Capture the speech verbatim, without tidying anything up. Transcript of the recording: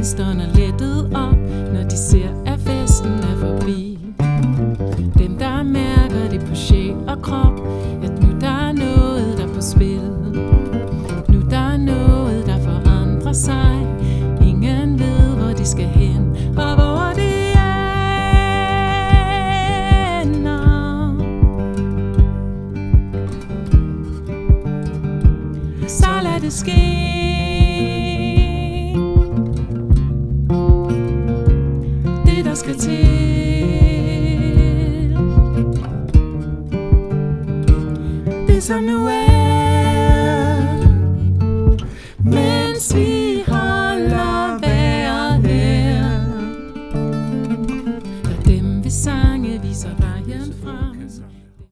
stånder lettet op, når de ser, at festen er forbi. Dem, der mærker det på sjæl og krop, at nu der er noget, der er på spil. Nu der er noget, der forandrer sig. Ingen ved, hvor de skal hen, og hvor det ender. Så lad det ske. Det, der skal til. Det, som nu er.